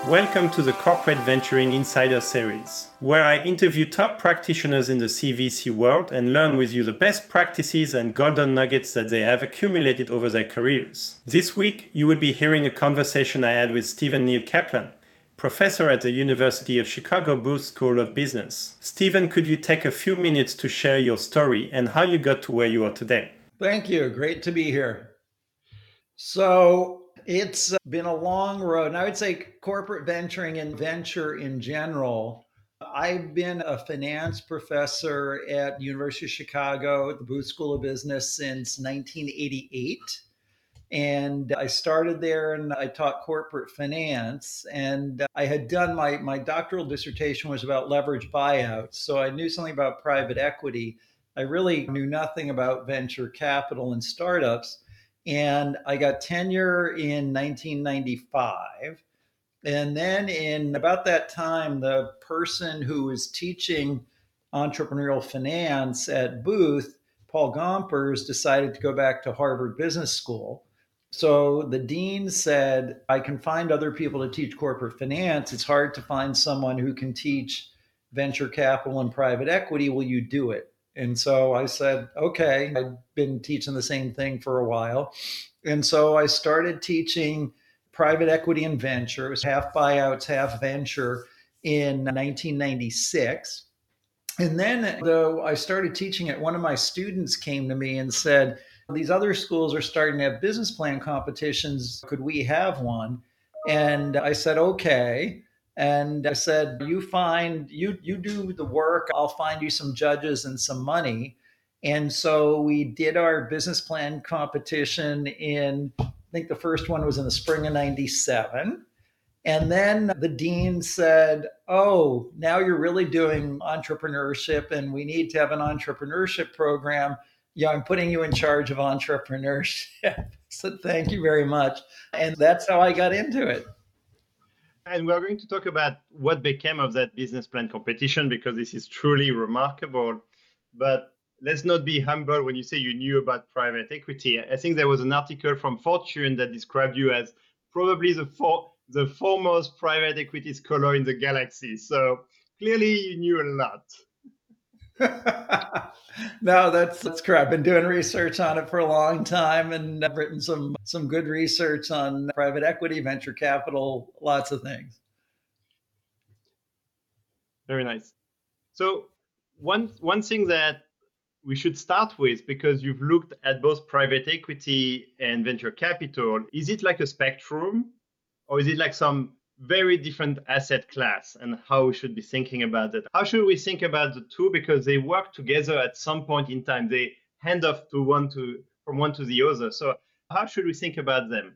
Welcome to the Corporate Venturing Insider Series, where I interview top practitioners in the CVC world and learn with you the best practices and golden nuggets that they have accumulated over their careers. This week, you will be hearing a conversation I had with Stephen Neal Kaplan, professor at the University of Chicago Booth School of Business. Stephen, could you take a few minutes to share your story and how you got to where you are today? Thank you. Great to be here. So it's been a long road. And I would say corporate venturing and venture in general. I've been a finance professor at the University of Chicago at the Booth School of Business since 1988. And I started there and I taught corporate finance. And I had done my doctoral dissertation was about leverage buyouts. So I knew something about private equity. I really knew nothing about venture capital and startups. And I got tenure in 1995. And then in about that time, the person who was teaching entrepreneurial finance at Booth, Paul Gompers, decided to go back to Harvard Business School. So the dean said, I can find other people to teach corporate finance. It's hard to find someone who can teach venture capital and private equity. Will you do it? And so I said, okay. I'd been teaching the same thing for a while. And so I started teaching private equity and venture. It was half buyouts, half venture in 1996. And then, though I started teaching it, one of my students came to me and said, these other schools are starting to have business plan competitions. Could we have one? And I said, okay. And I said, you do the work. I'll find you some judges and some money. And so we did our business plan competition I think the first one was in the spring of 97. And then the dean said, oh, now you're really doing entrepreneurship and we need to have an entrepreneurship program. Yeah, I'm putting you in charge of entrepreneurship. So thank you very much. And that's how I got into it. And we're going to talk about what became of that business plan competition because this is truly remarkable. But let's not be humble when you say you knew about private equity. I think there was an article from Fortune that described you as probably the foremost private equity scholar in the galaxy. So clearly you knew a lot. No, that's correct. I've been doing research on it for a long time, and I've written some good research on private equity, venture capital, lots of things. Very nice. So one thing that we should start with, because you've looked at both private equity and venture capital, is it like a spectrum or is it like some very different asset class, and how we should be thinking about that? How should we think about the two? Because they work together at some point in time. They hand off from one to the other. So how should we think about them?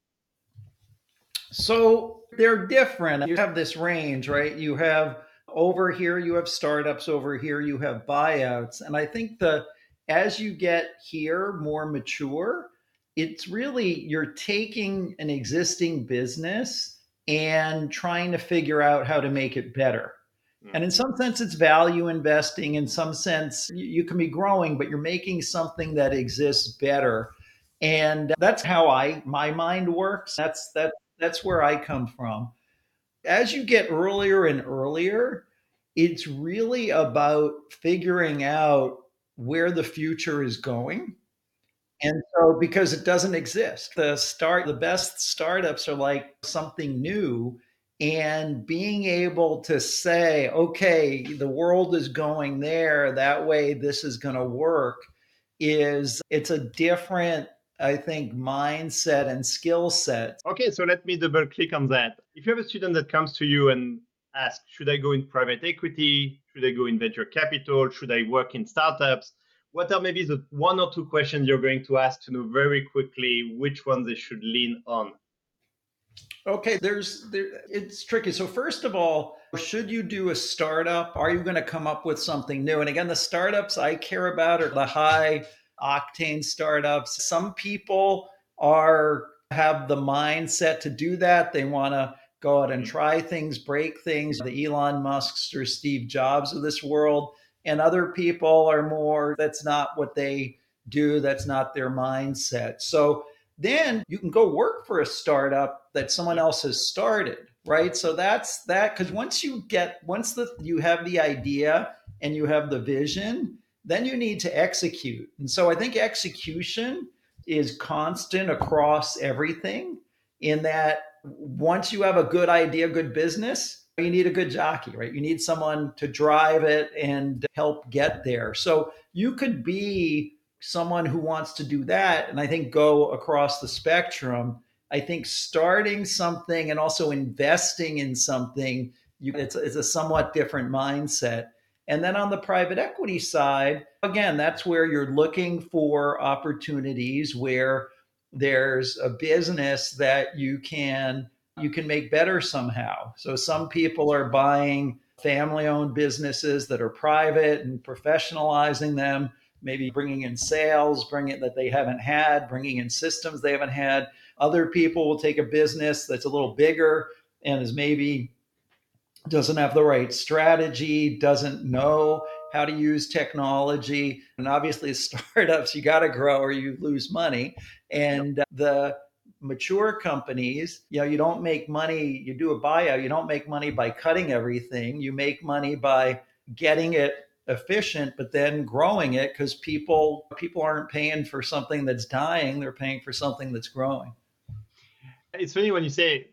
So they're different. You have this range, right? You have over here, you have startups, over here, you have buyouts. And I think as you get here more mature, it's really you're taking an existing business and trying to figure out how to make it better. And in some sense, it's value investing. In some sense, you can be growing, but you're making something that exists better. And that's how my mind works. That's where I come from. As you get earlier and earlier, it's really about figuring out where the future is going. And so because it doesn't exist, the best startups are like something new, and being able to say, okay, the world is going there, that way this is going to work, it's a different, I think, mindset and skill set. Okay, so let me double click on that. If you have a student that comes to you and asks, should I go in private equity? Should I go in venture capital? Should I work in startups? What are maybe the one or two questions you're going to ask to know very quickly which one they should lean on? Okay, it's tricky. So first of all, should you do a startup? Are you going to come up with something new? And again, the startups I care about are the high octane startups. Some people have the mindset to do that. They want to go out and try things, break things, the Elon Musks or Steve Jobs of this world. And other people are more, that's not what they do, that's not their mindset. So then you can go work for a startup that someone else has started, right? So that's that. Because you have the idea and you have the vision, then you need to execute. And so I think execution is constant across everything, in that once you have a good idea, good business, you need a good jockey, right? You need someone to drive it and help get there. So you could be someone who wants to do that, and I think go across the spectrum. I think starting something and also investing in something, it's a somewhat different mindset. And then on the private equity side, again, that's where you're looking for opportunities where there's a business that you can make better somehow. So some people are buying family-owned businesses that are private and professionalizing them, maybe bringing in sales, bringing that they haven't had, bringing in systems they haven't had. Other people will take a business that's a little bigger and is maybe doesn't have the right strategy, doesn't know how to use technology. And obviously, startups, you got to grow or you lose money. And the mature companies, you don't make money, you do a buyout, you don't make money by cutting everything. You make money by getting it efficient, but then growing it, because people aren't paying for something that's dying, they're paying for something that's growing. It's funny when you say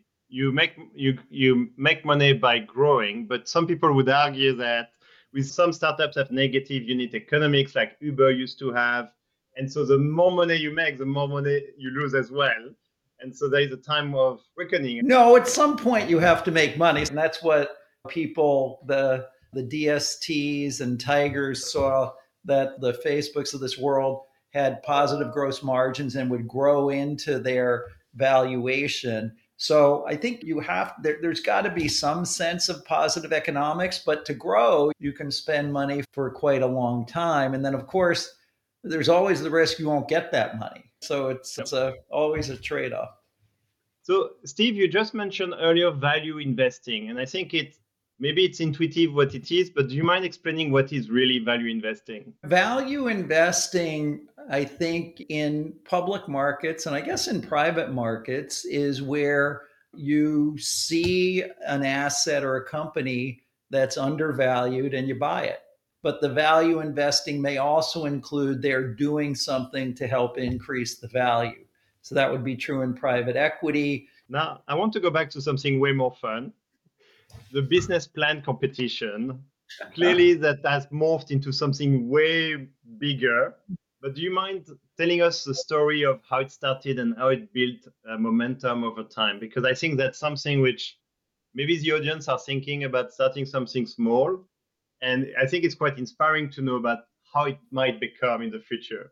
you make money by growing, but some people would argue that with some startups have negative unit economics like Uber used to have, and so the more money you make, the more money you lose as well. And so there is a time of reckoning. No, at some point you have to make money, and that's what people, the DSTs and Tigers, saw, that the Facebooks of this world had positive gross margins and would grow into their valuation. So I think there's got to be some sense of positive economics, but to grow, you can spend money for quite a long time. And then, of course, there's always the risk you won't get that money. So always a trade-off. So, Steve, you just mentioned earlier value investing, and I think maybe it's intuitive what it is, but do you mind explaining what is really value investing? Value investing, I think, in public markets and I guess in private markets, is where you see an asset or a company that's undervalued and you buy it. But the value investing may also include they're doing something to help increase the value. So that would be true in private equity. Now, I want to go back to something way more fun. The business plan competition. Clearly, that has morphed into something way bigger. But do you mind telling us the story of how it started and how it built momentum over time? Because I think that's something which maybe the audience are thinking about starting something small. And I think it's quite inspiring to know about how it might become in the future.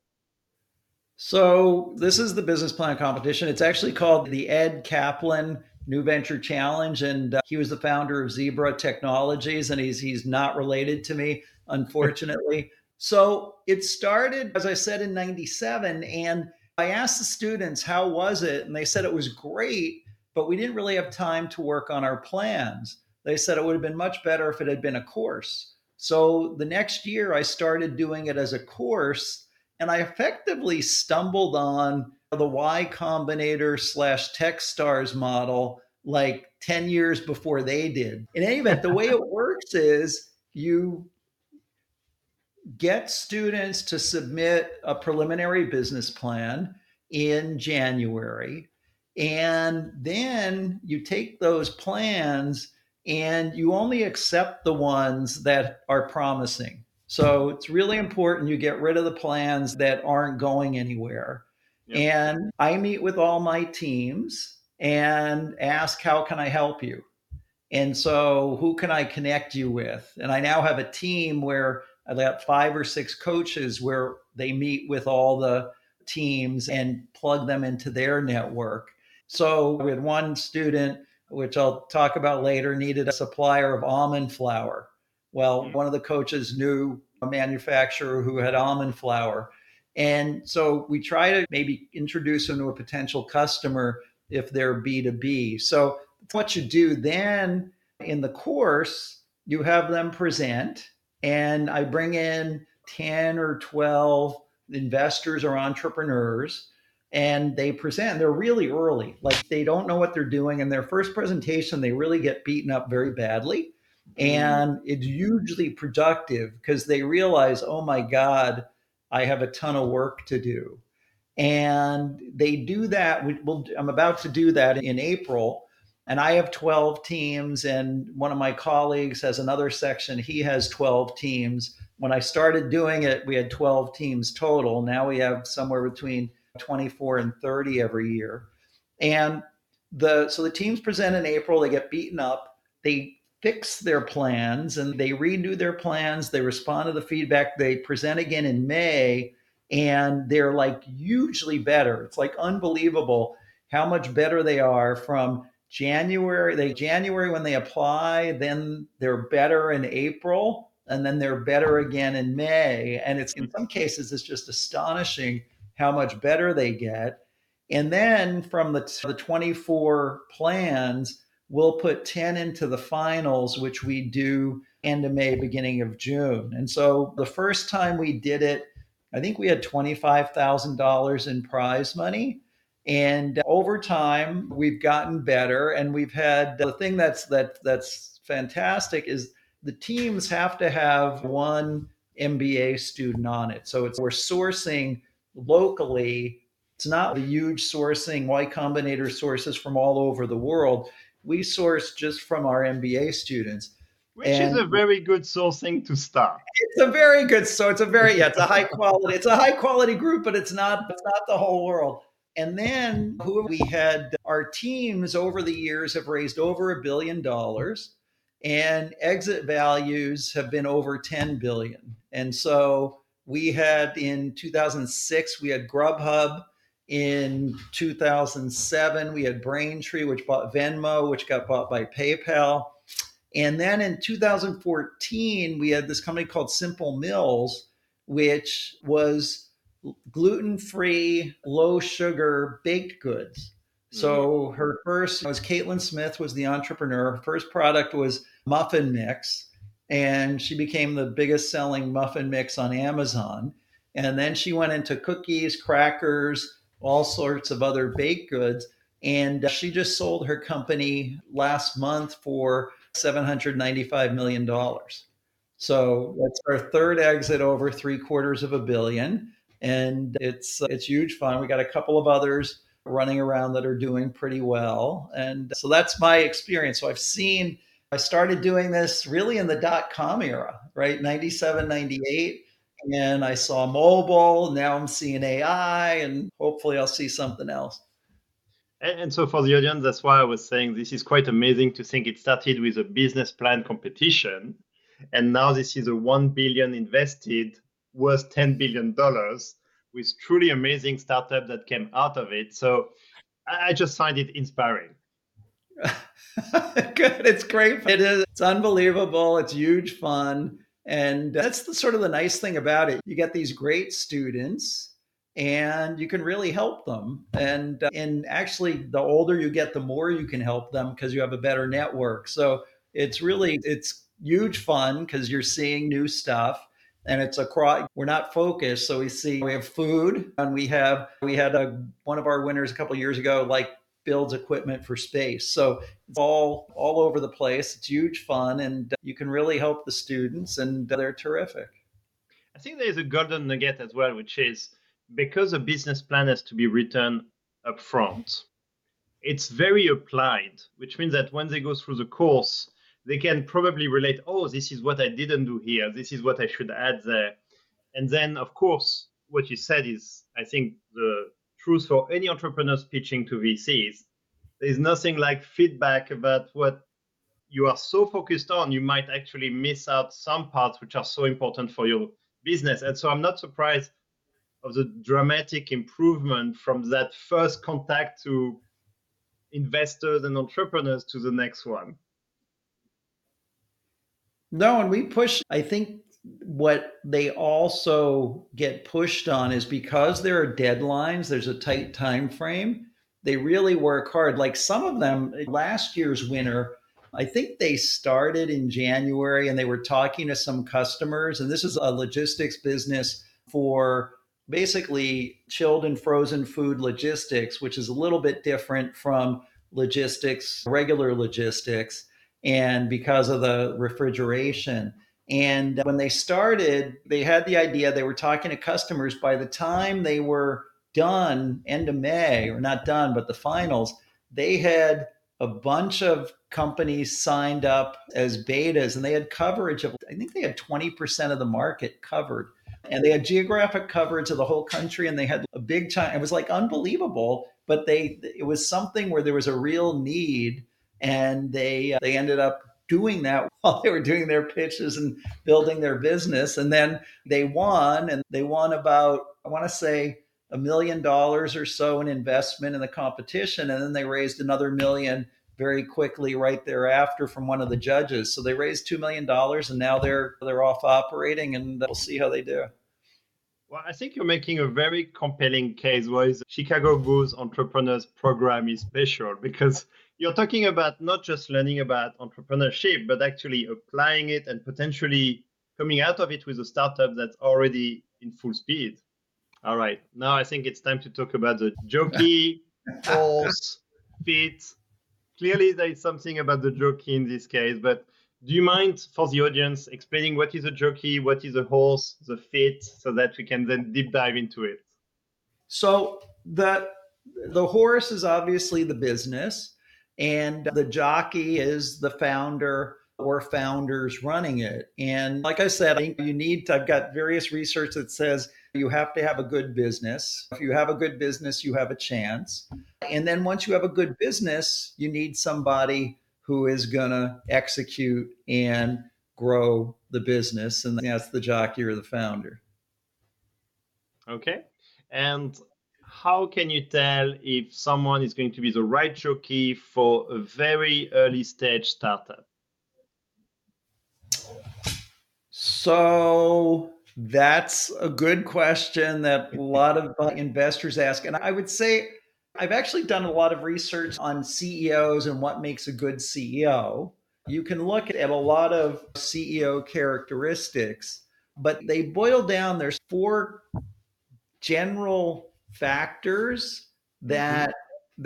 So this is the business plan competition. It's actually called the Ed Kaplan New Venture Challenge, and he was the founder of Zebra Technologies, and he's not related to me, unfortunately. So it started, as I said, in '97, and I asked the students, how was it? And they said it was great, but we didn't really have time to work on our plans. They said it would have been much better if it had been a course. So the next year, I started doing it as a course, and I effectively stumbled on the Y Combinator / Techstars model like 10 years before they did. In any event, the way it works is you get students to submit a preliminary business plan in January, and then you take those plans and you only accept the ones that are promising. So it's really important you get rid of the plans that aren't going anywhere. Yep. And I meet with all my teams and ask, how can I help you? And so who can I connect you with? And I now have a team where I've got 5 or 6 coaches where they meet with all the teams and plug them into their network. So we had one student, which I'll talk about later, needed a supplier of almond flour. Well, one of the coaches knew a manufacturer who had almond flour. And so we try to maybe introduce them to a potential customer if they're B2B. So what you do then in the course, you have them present, and I bring in 10 or 12 investors or entrepreneurs, and they present. They're really early, like they don't know what they're doing. In their first presentation, they really get beaten up very badly. And it's hugely productive because they realize, oh my God, I have a ton of work to do. And they do that. I'm about to do that in April. And I have 12 teams, and one of my colleagues has another section. He has 12 teams. When I started doing it, we had 12 teams total. Now we have somewhere between 24 and 30 every year. And the teams present in April, they get beaten up, they fix their plans and they redo their plans, they respond to the feedback, they present again in May, and they're like hugely better. It's like unbelievable how much better they are from January when they apply, then they're better in April, and then they're better again in May. And it's in some cases it's just astonishing how much better they get. And then from the 24 plans, we'll put 10 into the finals, which we do end of May, beginning of June. And so the first time we did it, I think we had $25,000 in prize money. And over time, we've gotten better. And we've had the thing that's fantastic is the teams have to have one MBA student on it. So we're sourcing locally. It's not the huge sourcing Y Combinator sources from all over the world. We source just from our MBA students. Which is a very good sourcing to start. It's a very good, so it's a high quality group, but it's not the whole world. And then we had our teams over the years have raised over $1 billion, and exit values have been over 10 billion. And so we had in 2006, we had Grubhub. In 2007, we had Braintree, which bought Venmo, which got bought by PayPal. And then in 2014, we had this company called Simple Mills, which was gluten-free, low-sugar baked goods. So her first was Caitlin Smith was the entrepreneur. Her first product was muffin mix, and she became the biggest selling muffin mix on Amazon. And then she went into cookies, crackers, all sorts of other baked goods. And she just sold her company last month for $795 million. So that's our third exit over $750 million. And it's huge fun. We got a couple of others running around that are doing pretty well. And so that's my experience. So I started doing this really in the dot-com era, right? 97, 98. And I saw mobile. Now I'm seeing AI, and hopefully I'll see something else. And so for the audience, that's why I was saying this is quite amazing to think it started with a business plan competition. And now this is a 1 billion invested worth $10 billion with truly amazing startup that came out of it. So I just find it inspiring. Good. It's great. It is. It's unbelievable. It's huge fun. And that's sort of the nice thing about it. You get these great students and you can really help them. And actually, the older you get, the more you can help them because you have a better network. So it's huge fun because you're seeing new stuff. And it's we're not focused. So we have food, and we had one of our winners a couple of years ago, builds equipment for space. So it's all over the place. It's huge fun, and you can really help the students, and they're terrific. I think there is a golden nugget as well, which is because a business plan has to be written up front, it's very applied, which means that when they go through the course, they can probably relate, oh, this is what I didn't do here. This is what I should add there. And then, of course, what you said is, I think, the truth for any entrepreneurs pitching to VCs. There's nothing like feedback about what you are so focused on, you might actually miss out some parts which are so important for your business. And so I'm not surprised of the dramatic improvement from that first contact to investors and entrepreneurs to the next one. No, and we push, I think what they also get pushed on is because there are deadlines, there's a tight time frame, they really work hard. Like some of them, last year's winner, I think they started in January and they were talking to some customers, and this is a logistics business for basically chilled and frozen food logistics, which is a little bit different from logistics, regular logistics, and because of the refrigeration. And when they started, they had the idea, they were talking to customers. By the time they were done, end of May, or not done, but the finals, they had a bunch of companies signed up as betas, and they had coverage of, I think they had 20% of the market covered, and they had geographic coverage of the whole country, and they had a big time. It was like unbelievable, but it was something where there was a real need, and they ended up doing that while they were doing their pitches and building their business. And then they won, and they won about, I want to say, $1 million or so in investment in the competition, and then they raised another million very quickly right thereafter from one of the judges. So they raised $2 million, and now they're off operating, and we'll see how they do. Well, I think you're making a very compelling case why the Chicago Bulls Entrepreneurs Program is special, because you're talking about not just learning about entrepreneurship, but actually applying it and potentially coming out of it with a startup that's already in full speed. All right, now I think it's time to talk about the jockey, horse, fit. Clearly, there is something about the jockey in this case, but do you mind, for the audience, explaining what is a jockey, what is a horse, the fit, so that we can then deep dive into it? So the horse is obviously the business, and the jockey is the founder or founders running it. And like I said, I think I've got various research that says you have to have a good business. If you have a good business, you have a chance. And then once you have a good business, you need somebody who is going to execute and grow the business. And that's the jockey or the founder. Okay. And how can you tell if someone is going to be the right jockey for a very early stage startup? So that's a good question that a lot of investors ask. And I would say I've actually done a lot of research on CEOs and what makes a good CEO. You can look at a lot of CEO characteristics, but they boil down, there's 4 general factors that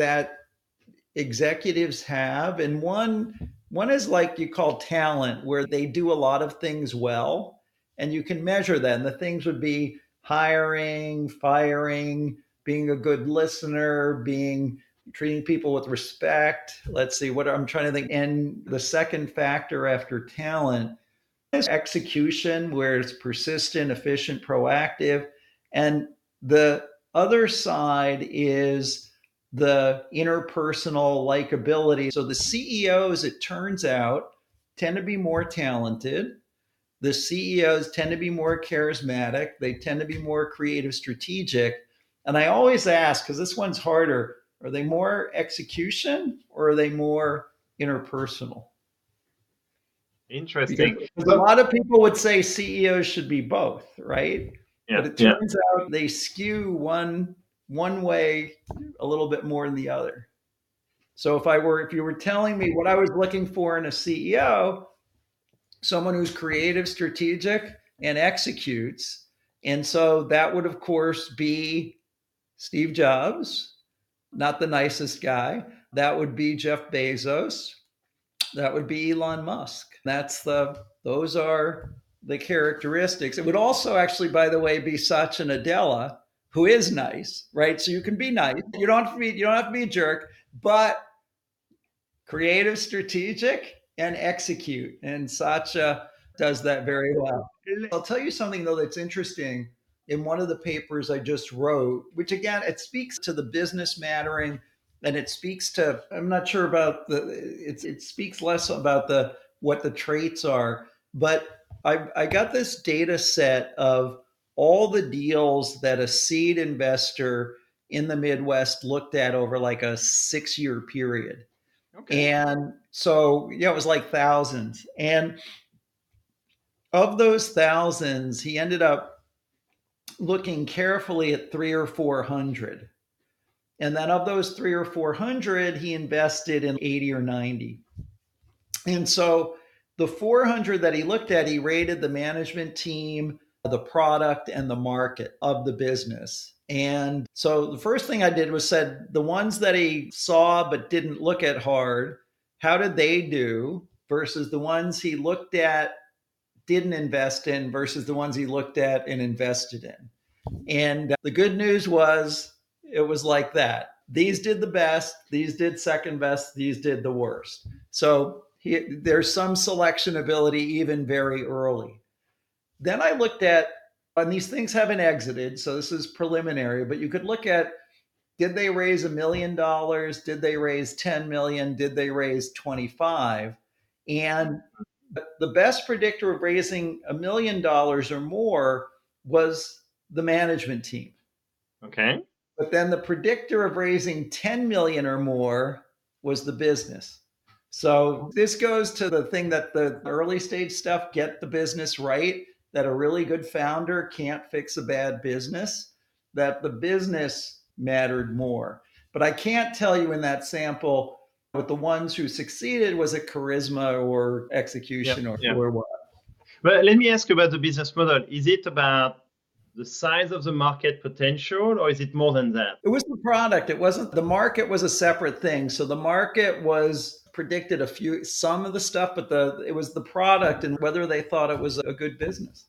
executives have, and one is like you call talent, where they do a lot of things well, and you can measure that. And the things would be hiring, firing, being a good listener, treating people with respect. Let's see, what I'm trying to think. And the second factor after talent is execution, where it's persistent, efficient, proactive. And the other side is the interpersonal likability. So the CEOs, it turns out, tend to be more talented. The CEOs tend to be more charismatic. They tend to be more creative, strategic. And I always ask, because this one's harder, are they more execution or are they more interpersonal? Interesting. Because a lot of people would say CEOs should be both, right? Yeah, but it turns out they skew one way a little bit more than the other. So if you were telling me what I was looking for in a CEO, someone who's creative, strategic, and executes. And so that would, of course, be Steve Jobs, not the nicest guy. That would be Jeff Bezos. That would be Elon Musk. Those are the characteristics. It would also actually, by the way, be Satya Nadella, who is nice, right? So you can be nice. You don't have to be a jerk, but creative, strategic, and execute. And Satya does that very well. I'll tell you something though that's interesting. In one of the papers I just wrote, which again, it speaks to the business mattering, and it speaks to, I'm not sure about it speaks less about what the traits are, but I got this data set of all the deals that a seed investor in the Midwest looked at over like a 6-year period. Okay. And so, it was like thousands. And of those thousands, he ended up looking carefully at 300 or 400. And then of those 300 or 400, he invested in 80 or 90. And so the 400 that he looked at, he rated the management team, the product and the market of the business. And so the first thing I did was said the ones that he saw but didn't look at hard, how did they do versus the ones he looked at, didn't invest in versus the ones he looked at and invested in. And the good news was it was like that. These did the best, these did second best, these did the worst. So there's some selection ability even very early. Then I looked at, and these things haven't exited, so this is preliminary, but you could look at, did they raise $1 million? Did they raise 10 million? Did they raise 25? And the best predictor of raising $1 million or more was the management team. Okay. But then the predictor of raising 10 million or more was the business. So this goes to the thing that the early stage stuff, get the business right, that a really good founder can't fix a bad business, that the business mattered more. But I can't tell you in that sample with the ones who succeeded, was it charisma or execution or what? But let me ask you about the business model. Is it about the size of the market potential, or is it more than that? It was the product. It wasn't, the market was a separate thing. So the market was predicted some of the stuff, but it was the product and whether they thought it was a good business.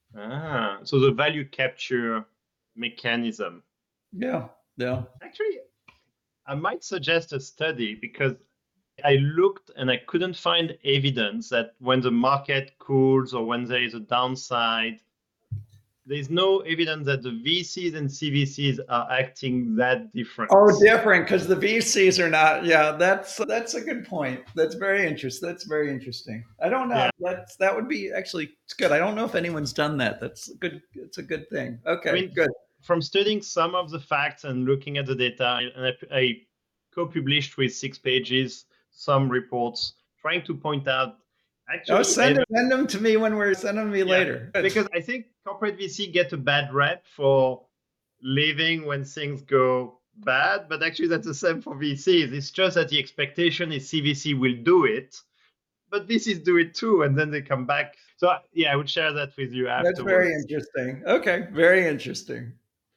So the value capture mechanism. Yeah. Actually, I might suggest a study because I looked and I couldn't find evidence that when the market cools or when there is a downside, there's no evidence that the VCs and CVCs are acting that different. Oh, different, because the VCs are not. Yeah, that's a good point. That's very interesting. I don't know. Yeah. That would be actually, it's good. I don't know if anyone's done that. That's good. It's a good thing. Okay, good. From studying some of the facts and looking at the data, and I co-published with 6 pages some reports trying to point out. Actually, send them to me when we're sending me later. Because I think corporate VC get a bad rep for leaving when things go bad, but actually that's the same for VCs. It's just that the expectation is CVC will do it, but VCs do it too, and then they come back. So I would share that with you afterwards. That's very interesting. Okay, very interesting.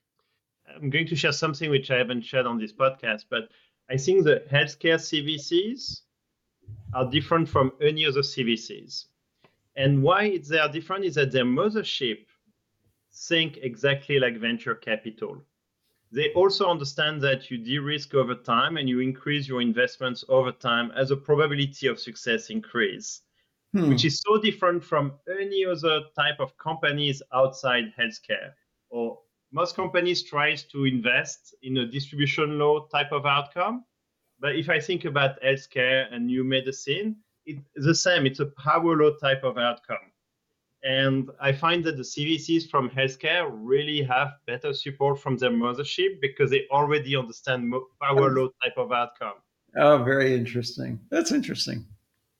I'm going to share something which I haven't shared on this podcast, but I think the healthcare CVCs are different from any other CVCs. And why they are different is that their mothership think exactly like venture capital. They also understand that you de-risk over time and you increase your investments over time as a probability of success increase, which is so different from any other type of companies outside healthcare. Or most companies tries to invest in a distribution law type of outcome. But if I think about healthcare and new medicine, it's the same. It's a power law type of outcome. And I find that the CVCs from healthcare really have better support from their mothership because they already understand power law type of outcome. Oh, very interesting. That's interesting.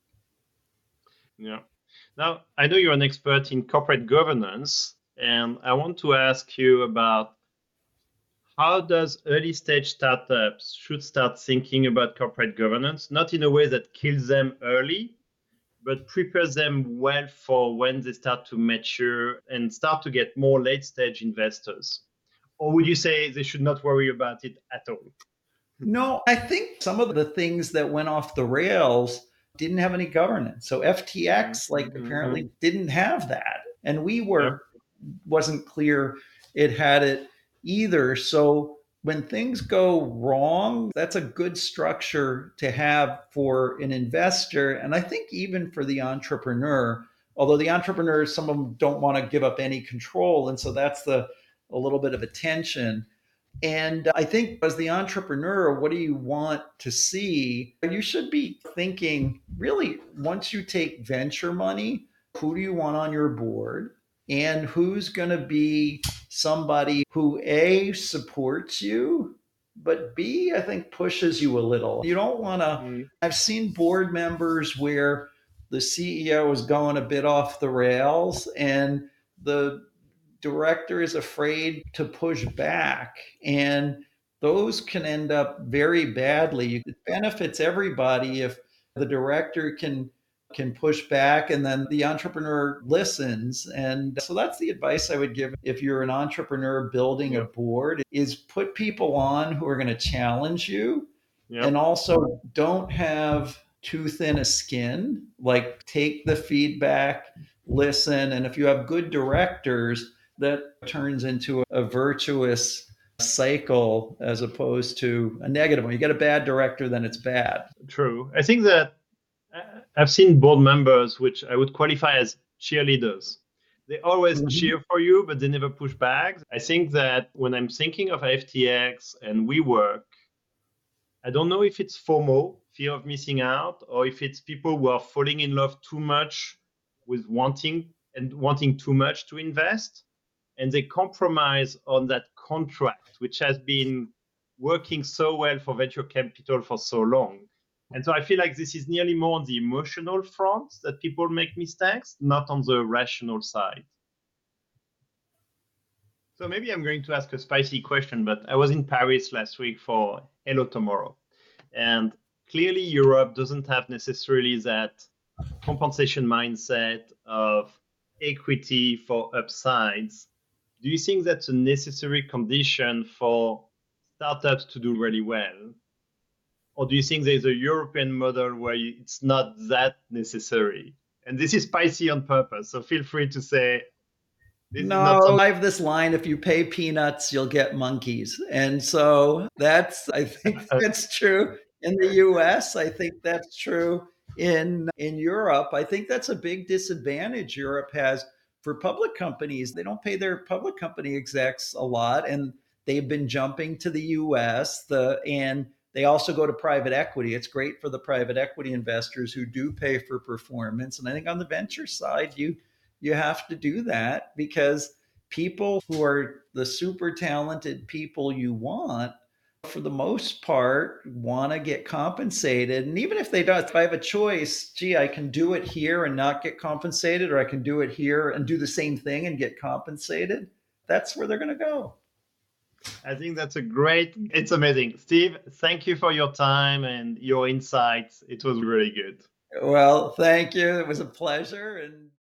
Yeah. Now, I know you're an expert in corporate governance, and I want to ask you about how does early stage startups should start thinking about corporate governance, not in a way that kills them early, but prepares them well for when they start to mature and start to get more late stage investors? Or would you say they should not worry about it at all? No, I think some of the things that went off the rails didn't have any governance. So FTX, apparently didn't have that. And wasn't clear it had it either. So when things go wrong, that's a good structure to have for an investor. And I think even for the entrepreneur, although the entrepreneurs, some of them don't want to give up any control. And so that's a little bit of a tension. And I think as the entrepreneur, what do you want to see? You should be thinking, really, once you take venture money, who do you want on your board? And who's going to be somebody who A, supports you, but B, I think pushes you a little. You don't want to, I've seen board members where the CEO is going a bit off the rails and the director is afraid to push back. And those can end up very badly. It benefits everybody if the director can can push back, and then the entrepreneur listens. And so that's the advice I would give if you're an entrepreneur building a Yep. board, is put people on who are going to challenge you, Yep. and also don't have too thin a skin. Like, take the feedback, listen, and if you have good directors, that turns into a virtuous cycle as opposed to a negative one. You get a bad director, then it's bad. True. I think that I've seen board members which I would qualify as cheerleaders. They always cheer for you, but they never push back. I think that when I'm thinking of FTX and WeWork, I don't know if it's FOMO, fear of missing out, or if it's people who are falling in love too much with wanting too much to invest, and they compromise on that contract, which has been working so well for venture capital for so long. And so I feel like this is nearly more on the emotional front that people make mistakes, not on the rational side. So maybe I'm going to ask a spicy question, but I was in Paris last week for Hello Tomorrow. And clearly Europe doesn't have necessarily that compensation mindset of equity for upsides. Do you think that's a necessary condition for startups to do really well? Or do you think there's a European model where it's not that necessary? And this is spicy on purpose, so feel free to say this is not No, something. I have this line: if you pay peanuts, you'll get monkeys. And so I think that's true in the US. I think that's true in Europe. I think that's a big disadvantage Europe has for public companies. They don't pay their public company execs a lot, and they've been jumping to the US. And they also go to private equity. It's great for the private equity investors who do pay for performance. And I think on the venture side, you have to do that, because people who are the super talented people you want, for the most part, want to get compensated. And even if they don't, if I have a choice, gee, I can do it here and not get compensated, or I can do it here and do the same thing and get compensated, that's where they're going to go. I think it's amazing. Steve, thank you for your time and your insights. It was really good. Well, thank you. It was a pleasure. And